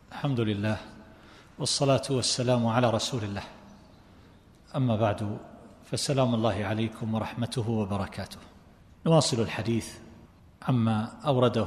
الحمد لله والصلاة والسلام على رسول الله. أما بعد، فسلام الله عليكم ورحمته وبركاته. نواصل الحديث عما أورده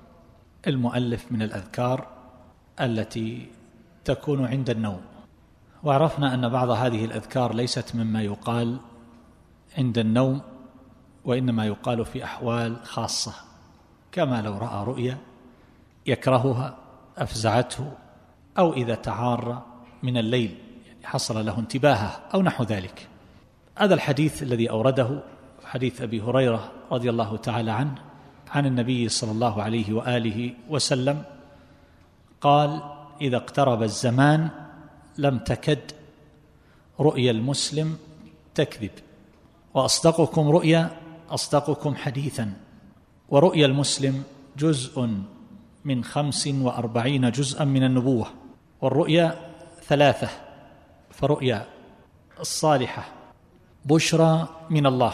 المؤلف من الأذكار التي تكون عند النوم. وعرفنا أن بعض هذه الأذكار ليست مما يقال عند النوم، وإنما يقال في أحوال خاصة، كما لو رأى رؤيا يكرهها أفزعته، أو إذا تعار من الليل يعني حصل له انتباهه أو نحو ذلك. هذا الحديث الذي أورده حديث أبي هريرة رضي الله تعالى عنه عن النبي صلى الله عليه وآله وسلم قال: إذا اقترب الزمان لم تكد رؤيا المسلم تكذب، وأصدقكم رؤيا أصدقكم حديثا، ورؤيا المسلم جزء من 45 جزءا من النبوة، والرؤيا 3: فرؤيا الصالحة بشرى من الله،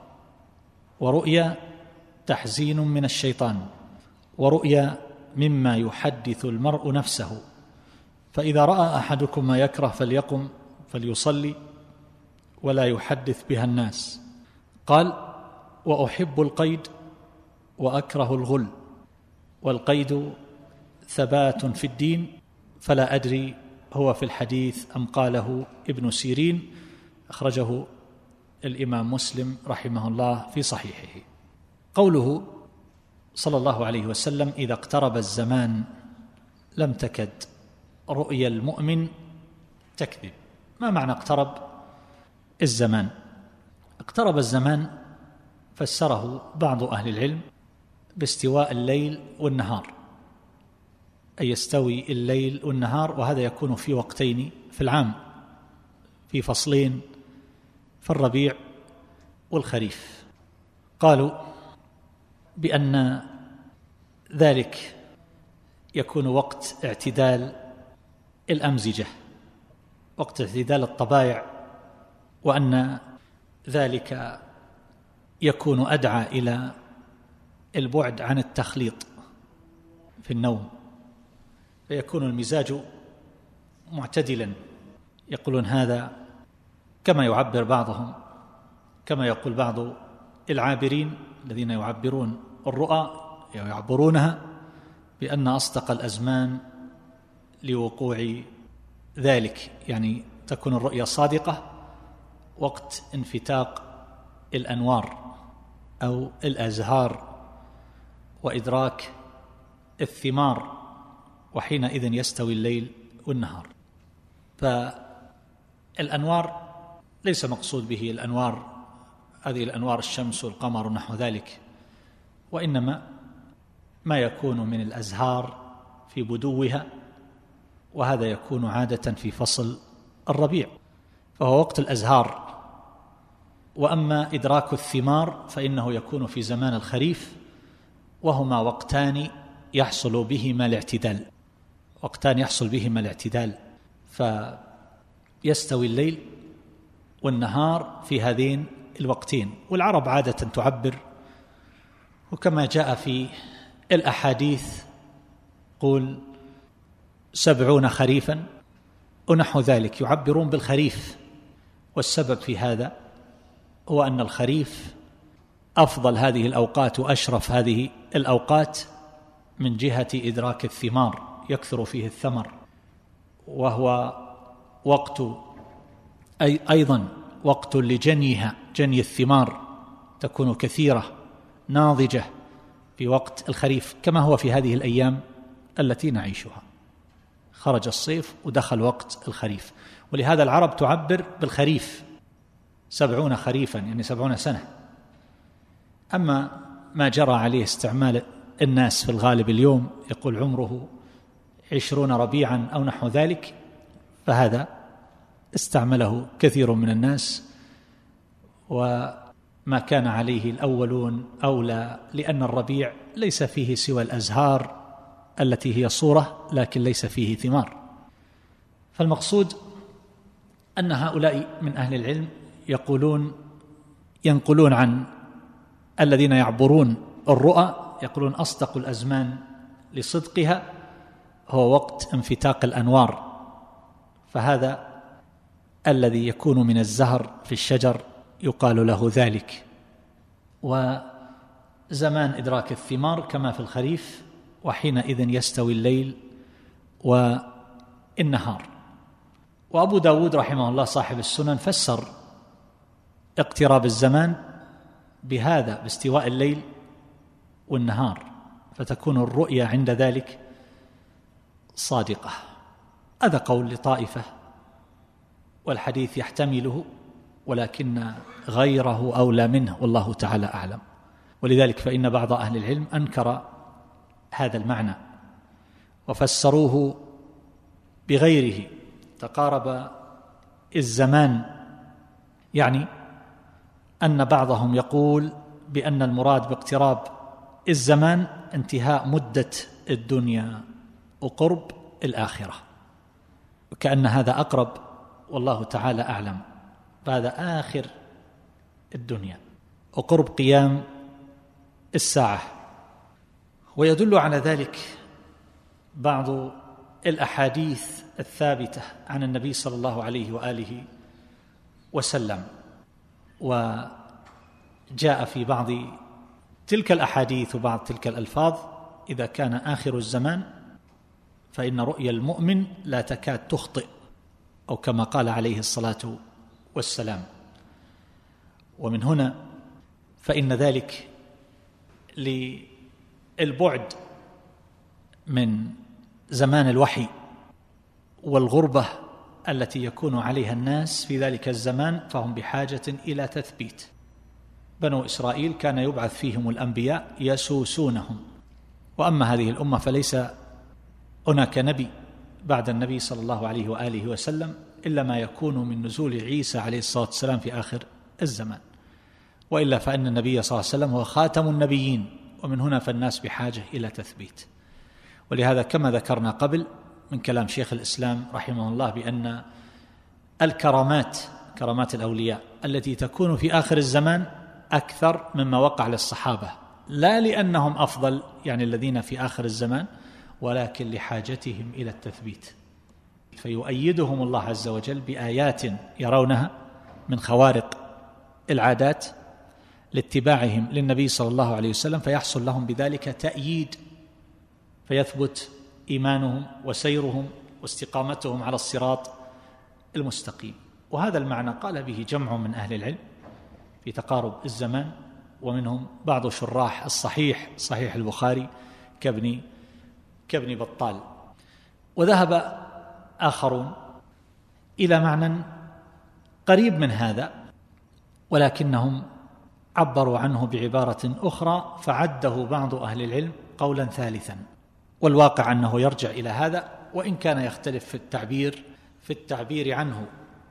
ورؤيا تحزين من الشيطان، ورؤيا مما يحدث المرء نفسه، فإذا رأى أحدكم ما يكره فليقم فليصلي ولا يحدث بها الناس. قال: وأحب القيد وأكره الغل، والقيد ثبات في الدين، فلا أدري هو في الحديث أم قاله ابن سيرين. أخرجه الإمام مسلم رحمه الله في صحيحه. قوله صلى الله عليه وسلم: إذا اقترب الزمان لم تكد رؤيا المؤمن تكذب. ما معنى اقترب الزمان؟ اقترب الزمان فسره بعض أهل العلم باستواء الليل والنهار، أي يستوي الليل والنهار، وهذا يكون في وقتين في العام، في فصلين، في الربيع والخريف. قالوا بأن ذلك يكون وقت اعتدال الأمزجة، وقت اعتدال الطبائع، وأن ذلك يكون أدعى إلى البعد عن التخليط في النوم، فيكون المزاج معتدلا. يقولون هذا كما يعبر بعضهم، كما يقول بعض العابرين الذين يعبرون الرؤى يعبرونها بأن أصدق الأزمان لوقوع ذلك، يعني تكون الرؤيا صادقة وقت انفتاق الأنوار أو الأزهار وإدراك الثمار، وحينئذ يستوي الليل والنهار. فالأنوار ليس مقصود به الأنوار هذه الأنوار الشمس والقمر ونحو ذلك، وإنما ما يكون من الأزهار في بدوها، وهذا يكون عادة في فصل الربيع، فهو وقت الأزهار. وأما إدراك الثمار فإنه يكون في زمان الخريف، وهما وقتان يحصل بهما الاعتدال، وقتان يحصل بهما الاعتدال، فيستوي الليل والنهار في هذين الوقتين. والعرب عادة تعبر، وكما جاء في الأحاديث قول 70 خريفا ونحو ذلك، يعبرون بالخريف. والسبب في هذا هو أن الخريف أفضل هذه الأوقات وأشرف هذه الأوقات من جهة إدراك الثمار، يكثر فيه الثمر، وهو وقت أيضا وقت لجنيها، جني الثمار تكون كثيرة ناضجة في وقت الخريف، كما هو في هذه الأيام التي نعيشها. خرج الصيف ودخل وقت الخريف، ولهذا العرب تعبر بالخريف 70 خريفا، يعني 70 سنة. أما ما جرى عليه استعمال الناس في الغالب اليوم، يقول عمره 20 ربيعا أو نحو ذلك، فهذا استعمله كثير من الناس، وما كان عليه الأولون أولى، لأن الربيع ليس فيه سوى الأزهار التي هي صورة، لكن ليس فيه ثمار. فالمقصود أن هؤلاء من أهل العلم ينقلون عن الذين يعبرون الرؤى، يقولون أصدق الأزمان لصدقها هو وقت انفتاق الأنوار، فهذا الذي يكون من الزهر في الشجر يقال له ذلك. وزمان إدراك الثمار كما في الخريف، وحينئذ يستوي الليل والنهار. وأبو داود رحمه الله صاحب السنن فسر اقتراب الزمان بهذا، باستواء الليل والنهار، فتكون الرؤيا عند ذلك صادقة. هذا قول لطائفة، والحديث يحتمله، ولكن غيره أولى منه، والله تعالى أعلم. ولذلك فإن بعض أهل العلم أنكر هذا المعنى وفسروه بغيره، تقارب الزمان، يعني أن بعضهم يقول بأن المراد باقتراب الزمان انتهاء مدة الدنيا وقرب الآخرة، وكأن هذا أقرب، والله تعالى أعلم. فهذا آخر الدنيا وقرب قيام الساعة. ويدل على ذلك بعض الأحاديث الثابتة عن النبي صلى الله عليه وآله وسلم، وجاء في بعض تلك الأحاديث وبعض تلك الألفاظ: إذا كان آخر الزمان فإن رؤيا المؤمن لا تكاد تخطئ، أو كما قال عليه الصلاة والسلام. ومن هنا فإن ذلك للبعد من زمان الوحي والغربة التي يكون عليها الناس في ذلك الزمان، فهم بحاجة إلى تثبيت. بنو إسرائيل كان يبعث فيهم الأنبياء يسوسونهم، وأما هذه الأمة فليس هناك نبي بعد النبي صلى الله عليه وآله وسلم إلا ما يكون من نزول عيسى عليه الصلاة والسلام في آخر الزمان، وإلا فإن النبي صلى الله عليه وسلم هو خاتم النبيين، ومن هنا فالناس بحاجة إلى تثبيت. ولهذا كما ذكرنا قبل من كلام شيخ الإسلام رحمه الله بأن الكرامات، كرامات الأولياء التي تكون في آخر الزمان أكثر مما وقع للصحابة، لا لأنهم أفضل يعني الذين في آخر الزمان، ولكن لحاجتهم إلى التثبيت، فيؤيدهم الله عز وجل بآيات يرونها من خوارق العادات لاتباعهم للنبي صلى الله عليه وسلم، فيحصل لهم بذلك تأييد، فيثبت إيمانهم وسيرهم واستقامتهم على الصراط المستقيم. وهذا المعنى قال به جمع من أهل العلم في تقارب الزمان، ومنهم بعض شراح الصحيح، صحيح البخاري كابن بطال. وذهب آخرون إلى معنى قريب من هذا، ولكنهم عبروا عنه بعبارة أخرى، فعده بعض أهل العلم قولا ثالثا، والواقع أنه يرجع إلى هذا، وإن كان يختلف في التعبير عنه.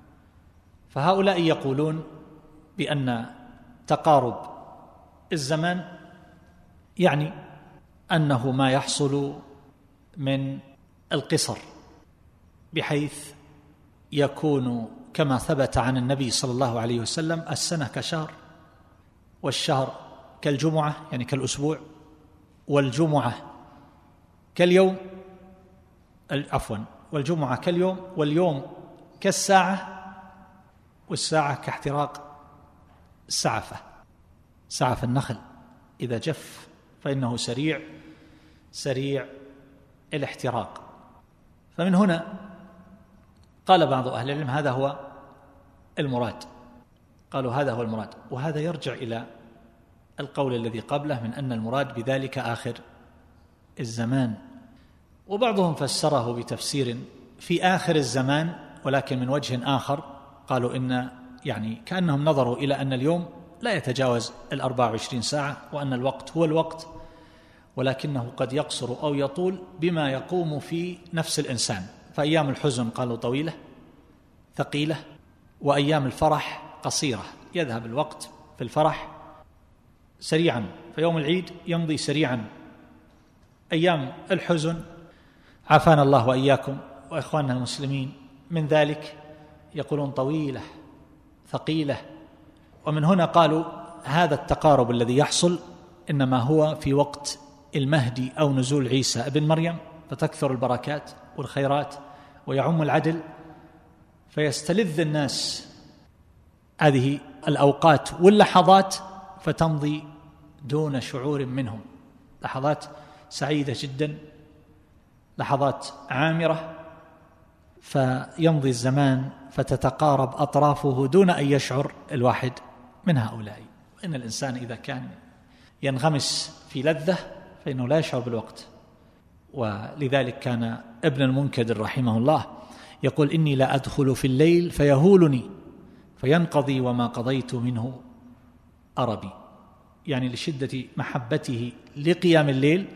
فهؤلاء يقولون بأن تقارب الزمان يعني أنه ما يحصل من القصر، بحيث يكون كما ثبت عن النبي صلى الله عليه وسلم: السنة كشهر، والشهر كالجمعة يعني كالأسبوع، والجمعة كاليوم، والجمعة كاليوم، واليوم كالساعة، والساعة كاحتراق سعف النخل إذا جف فإنه سريع الاحتراق. فمن هنا قال بعض أهل العلم هذا هو المراد، قالوا هذا هو المراد. وهذا يرجع إلى القول الذي قبله من أن المراد بذلك آخر الزمان. وبعضهم فسره بتفسير في آخر الزمان، ولكن من وجه آخر قالوا إن يعني كأنهم نظروا إلى أن اليوم لا يتجاوز 24 ساعة، وأن الوقت هو الوقت، ولكنه قد يقصر أو يطول بما يقوم في نفس الإنسان. فأيام الحزن قالوا طويلة ثقيلة، وأيام الفرح قصيرة، يذهب الوقت في الفرح سريعا، فيوم العيد يمضي سريعا. أيام الحزن عافانا الله وإياكم وإخواننا المسلمين من ذلك يقولون طويلة ثقيلة. ومن هنا قالوا هذا التقارب الذي يحصل إنما هو في وقت المهدي أو نزول عيسى ابن مريم، فتكثر البركات والخيرات ويعم العدل، فيستلذ الناس هذه الأوقات واللحظات فتمضي دون شعور منهم، لحظات سعيدة جدا، لحظات عامرة، فيمضي الزمان فتتقارب أطرافه دون أن يشعر الواحد من هؤلاء. وإن الإنسان إذا كان ينغمس في لذة فإنه لا يشعر بالوقت. ولذلك كان ابن المنكدر رحمه الله يقول: إني لا أدخل في الليل فيهولني فينقضي وما قضيت منه أربي، يعني لشدة محبته لقيام الليل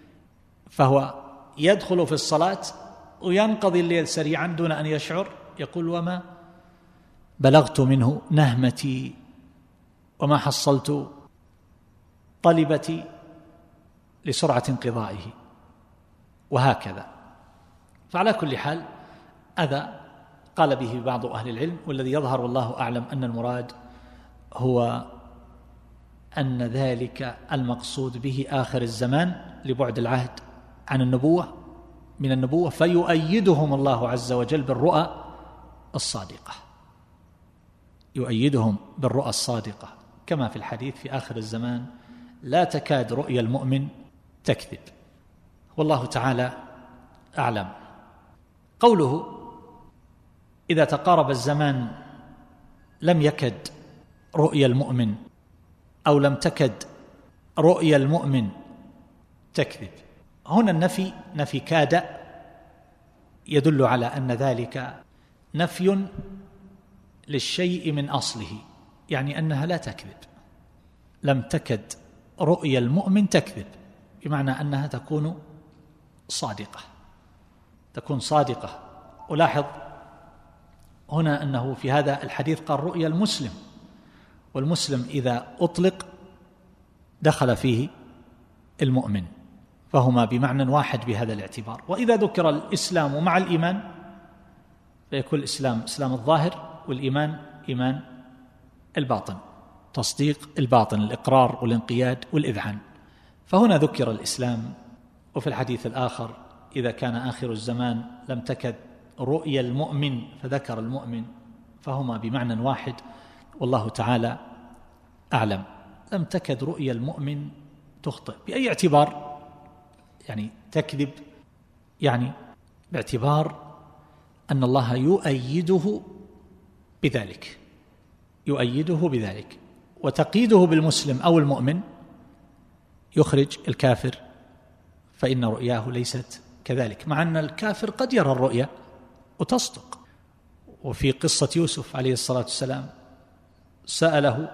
فهو يدخل في الصلاة وينقضي الليل سريعا دون أن يشعر. يقول: وما بلغت منه نهمتي وما حصلت طلبتي لسرعة انقضائه، وهكذا. فعلى كل حال هذا قال به بعض أهل العلم، والذي يظهر والله أعلم أن المراد هو أن ذلك المقصود به آخر الزمان لبعد العهد عن النبوة من النبوة، فيؤيدهم الله عز وجل بالرؤى الصادقة، يؤيدهم بالرؤى الصادقة، كما في الحديث في آخر الزمان لا تكاد رؤيا المؤمن تكذب. والله تعالى أعلم. قوله: إذا تقارب الزمان لم يكد رؤيا المؤمن أو لم تكد رؤيا المؤمن تكذب، هنا النفي نفي كاد يدل على أن ذلك نفي للشيء من أصله، يعني أنها لا تكذب. لم تكد رؤيا المؤمن تكذب بمعنى أنها تكون صادقة، تكون صادقة. ولاحظ هنا أنه في هذا الحديث قال رؤيا المسلم، والمسلم إذا أطلق دخل فيه المؤمن، فهما بمعنى واحد بهذا الاعتبار. وإذا ذكر الإسلام مع الإيمان فيكون الإسلام إسلام الظاهر، والإيمان إيمان الباطن، تصديق الباطن، الإقرار والانقياد والإذعان. فهنا ذكر الإسلام، وفي الحديث الآخر إذا كان آخر الزمان لم تكد رؤيا المؤمن فذكر المؤمن، فهما بمعنى واحد والله تعالى أعلم. لم تكد رؤيا المؤمن تخطئ بأي اعتبار؟ يعني تكذب، يعني باعتبار أن الله يؤيده بذلك، يؤيده بذلك. وتقييده بالمسلم أو المؤمن يخرج الكافر، فإن رؤياه ليست كذلك، مع أن الكافر قد يرى الرؤيا وتصدق. وفي قصة يوسف عليه الصلاة والسلام سأله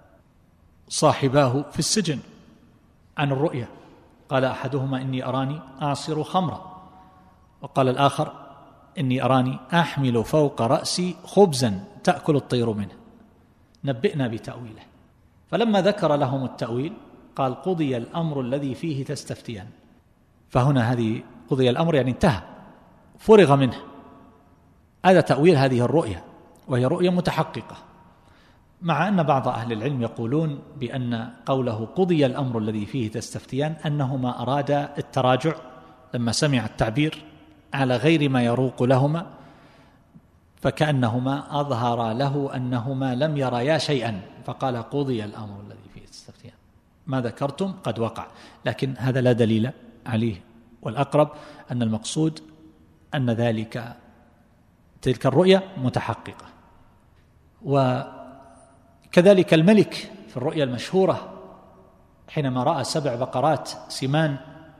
صاحباه في السجن عن الرؤيا، قال أحدهما: إني أراني أعصر خمرا، وقال الآخر: إني أراني أحمل فوق رأسي خبزا تأكل الطير منه، نبئنا بتأويله. فلما ذكر لهم التأويل قال: قضي الأمر الذي فيه تستفتيان. فهنا هذه قضي الأمر يعني انتهى، فرغ منه. هذا تأويل هذه الرؤيا، وهي رؤيا متحققة، مع أن بعض أهل العلم يقولون بأن قوله قضي الأمر الذي فيه تستفتيان أنهما أرادا التراجع لما سمع التعبير على غير ما يروق لهما، فكأنهما أظهر له أنهما لم يريا شيئا، فقال قضي الأمر الذي فيه تستفتيان، ما ذكرتم قد وقع. لكن هذا لا دليل عليه، والأقرب أن المقصود أن تلك الرؤيا متحققة. وكذلك الملك في الرؤيا المشهورة حينما رأى 7 بقرات سمان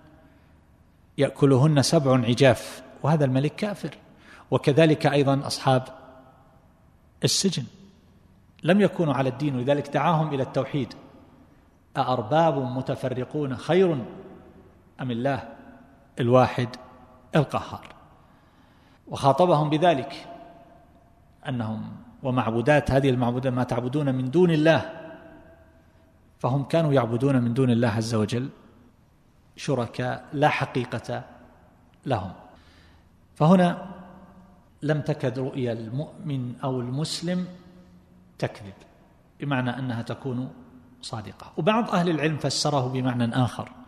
يأكلهن 7 عجاف، وهذا الملك كافر. وكذلك أيضا أصحاب السجن لم يكونوا على الدين، ولذلك دعاهم إلى التوحيد: أأرباب متفرقون خير أم الله الواحد القهار. وخاطبهم بذلك أنهم ومعبودات هذه المعبودات ما تعبدون من دون الله، فهم كانوا يعبدون من دون الله عز وجل شركاء لا حقيقة لهم. فهنا لم تكد رؤيا المؤمن أو المسلم تكذب، بمعنى أنها تكون صادقة. وبعض أهل العلم فسره بمعنى آخر،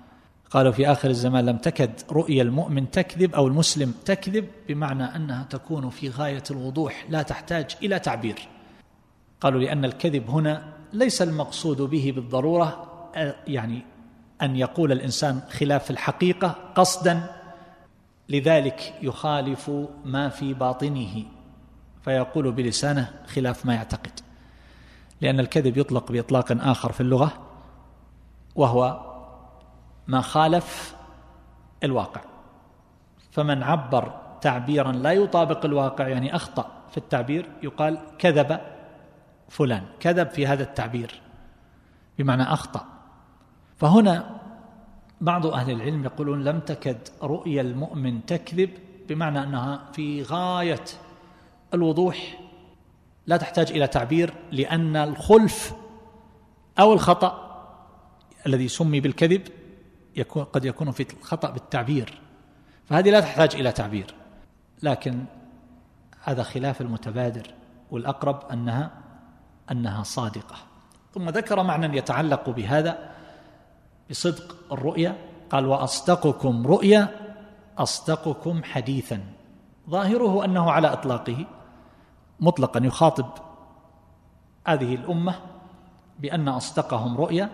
قالوا في آخر الزمان لم تكد رؤيا المؤمن تكذب أو المسلم تكذب، بمعنى أنها تكون في غاية الوضوح لا تحتاج إلى تعبير. قالوا لأن الكذب هنا ليس المقصود به بالضرورة يعني أن يقول الإنسان خلاف الحقيقة قصدا، لذلك يخالف ما في باطنه فيقول بلسانه خلاف ما يعتقد، لأن الكذب يطلق بإطلاق آخر في اللغة وهو ما خالف الواقع. فمن عبر تعبيرا لا يطابق الواقع، يعني أخطأ في التعبير، يقال كذب فلان، كذب في هذا التعبير بمعنى أخطأ. فهنا بعض أهل العلم يقولون لم تكد رؤيا المؤمن تكذب، بمعنى أنها في غاية الوضوح لا تحتاج إلى تعبير، لأن الخلف أو الخطأ الذي سمي بالكذب قد يكون في الخطأ بالتعبير، فهذه لا تحتاج إلى تعبير. لكن هذا خلاف المتبادر، والأقرب أنها صادقة. ثم ذكر معنى يتعلق بهذا بصدق الرؤيا، قال وأصدقكم رؤيا أصدقكم حديثا. ظاهره أنه على إطلاقه مطلقا يخاطب هذه الأمة بأن أصدقهم رؤيا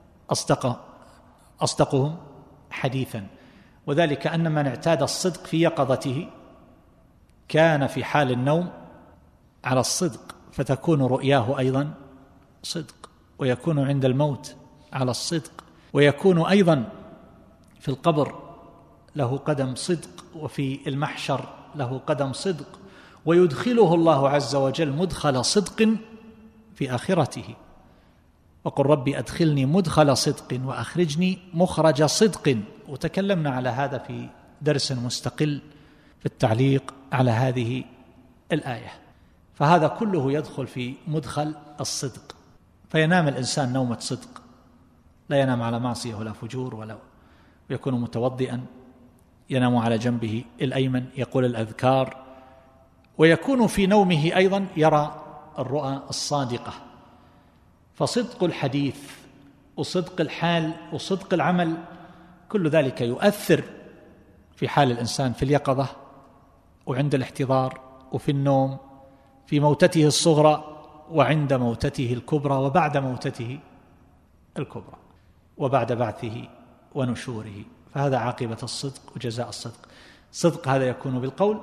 أصدقهم حديثا، وذلك أن من اعتاد الصدق في يقظته كان في حال النوم على الصدق، فتكون رؤياه أيضا صدق، ويكون عند الموت على الصدق، ويكون أيضا في القبر له قدم صدق، وفي المحشر له قدم صدق، ويدخله الله عز وجل مدخل صدق في آخرته. وقل ربي أدخلني مدخل صدق وأخرجني مخرج صدق. وتكلمنا على هذا في درس مستقل في التعليق على هذه الآية. فهذا كله يدخل في مدخل الصدق، فينام الإنسان نومة صدق، لا ينام على معصية ولا فجور، ولا يكون متوضئا، ينام على جنبه الأيمن يقول الأذكار، ويكون في نومه أيضا يرى الرؤى الصادقة. فصدق الحديث وصدق الحال وصدق العمل كل ذلك يؤثر في حال الإنسان في اليقظة وعند الاحتضار وفي النوم، في موتته الصغرى وعند موتته الكبرى وبعد موتته الكبرى وبعد بعثه ونشوره. فهذا عاقبة الصدق وجزاء الصدق. الصدق هذا يكون بالقول،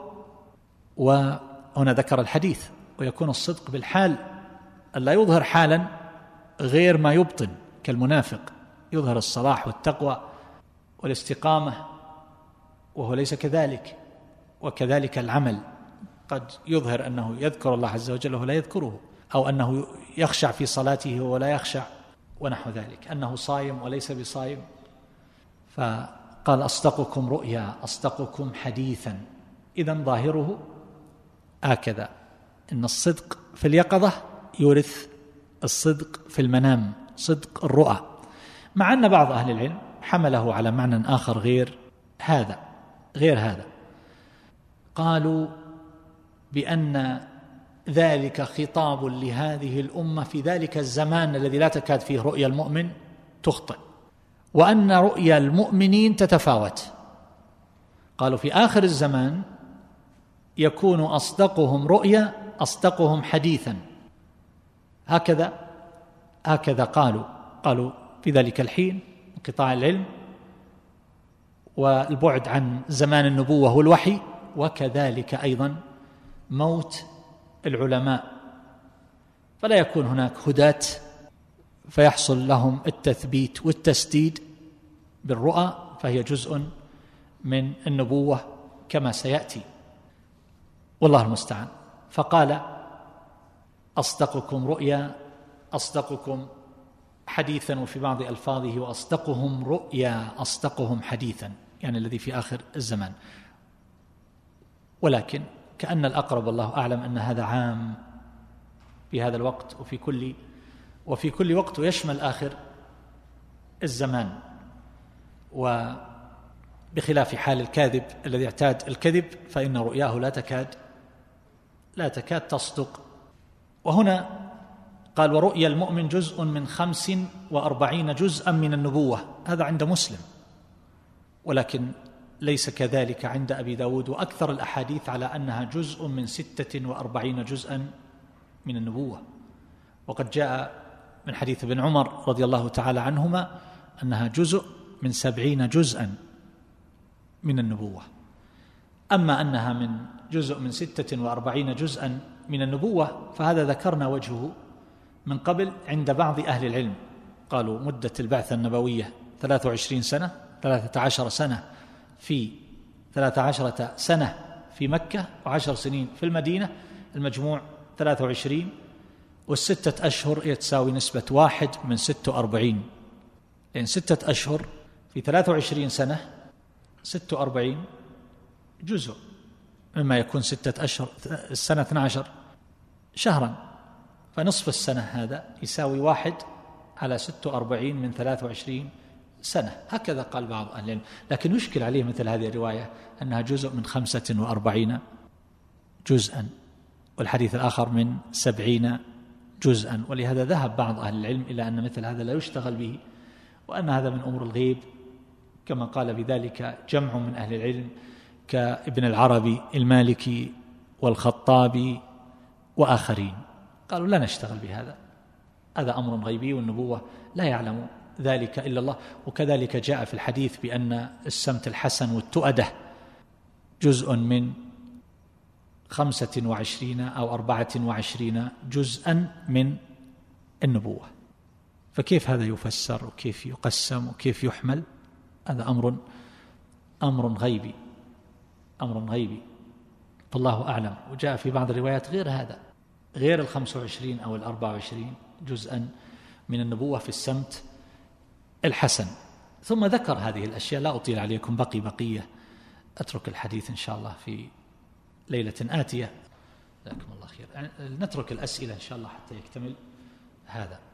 وهنا ذكر الحديث، ويكون الصدق بالحال، ألا يظهر حالا غير ما يبطن كالمنافق، يظهر الصلاح والتقوى والاستقامة وهو ليس كذلك. وكذلك العمل، قد يظهر أنه يذكر الله عز وجل وهو لا يذكره، أو أنه يخشع في صلاته وهو لا يخشع ونحو ذلك، أنه صايم وليس بصايم. فقال أصدقكم رؤيا أصدقكم حديثا. إذن ظاهره هكذا، إن الصدق في اليقظة يورث الصدق في المنام، صدق الرؤى، مع أن بعض أهل العلم حمله على معنى آخر غير هذا. قالوا بأن ذلك خطاب لهذه الأمة في ذلك الزمان الذي لا تكاد فيه رؤيا المؤمن تخطئ، وأن رؤيا المؤمنين تتفاوت. قالوا في آخر الزمان يكون أصدقهم رؤيا أصدقهم حديثا، هكذا قالوا في ذلك الحين انقطاع العلم والبعد عن زمان النبوة والوحي، وكذلك أيضا موت العلماء، فلا يكون هناك هداة فيحصل لهم التثبيت والتسديد بالرؤى، فهي جزء من النبوة كما سيأتي، والله المستعان. فقال أصدقكم رؤيا أصدقكم حديثا، وفي بعض ألفاظه وأصدقهم رؤيا أصدقهم حديثا، يعني الذي في آخر الزمان. ولكن كأن الأقرب والله أعلم أن هذا عام في هذا الوقت وفي كل وقت، ويشمل آخر الزمان، وبخلاف حال الكاذب الذي اعتاد الكذب فإن رؤياه لا تكاد تصدق. وهنا قال ورؤيا المؤمن جزء من 45 جزءا من النبوة، هذا عند مسلم، ولكن ليس كذلك عند أبي داود، وأكثر الأحاديث على أنها جزء من 46 جزءا من النبوة. وقد جاء من حديث ابن عمر رضي الله تعالى عنهما أنها جزء من 70 جزءا من النبوة. أما أنها من جزء من 46 جزءا من النبوة فهذا ذكرنا وجهه من قبل عند بعض أهل العلم، قالوا مدة البعثة النبوية 23 سنة، 13 سنة في 13 سنة في مكة و10 سنين في المدينة، المجموع 23، والستة أشهر يتساوي نسبة 1 من 46، لأن 6 أشهر في 23 سنة 46 جزء، مما يكون 6 أشهر السنة 12 شهرا، فنصف السنة هذا يساوي 1 على 46 من 23 سنة. هكذا قال بعض أهل العلم، لكن يشكل عليه مثل هذه الرواية أنها جزء من 45 جزءا، والحديث الآخر من 70 جزءا، ولهذا ذهب بعض أهل العلم إلى أن مثل هذا لا يشتغل به، وأن هذا من أمور الغيب، كما قال بذلك جمع من أهل العلم كابن العربي المالكي والخطابي وآخرين، قالوا لا نشتغل بهذا، هذا أمر غيبي والنبوة لا يعلم ذلك إلا الله. وكذلك جاء في الحديث بأن السمت الحسن والتؤدة جزء من 25 أو 24 جزءا من النبوة، فكيف هذا يفسر وكيف يقسم وكيف يحمل؟ هذا أمر غيبي، أمر غيبي، فالله أعلم. وجاء في بعض الروايات غير هذا، غير 25 أو 24 جزءا من النبوة في السمت الحسن. ثم ذكر هذه الأشياء، لا أطيل عليكم، بقية، أترك الحديث إن شاء الله في ليلة آتية. جزاكم الله خير. نترك الأسئلة إن شاء الله حتى يكتمل هذا.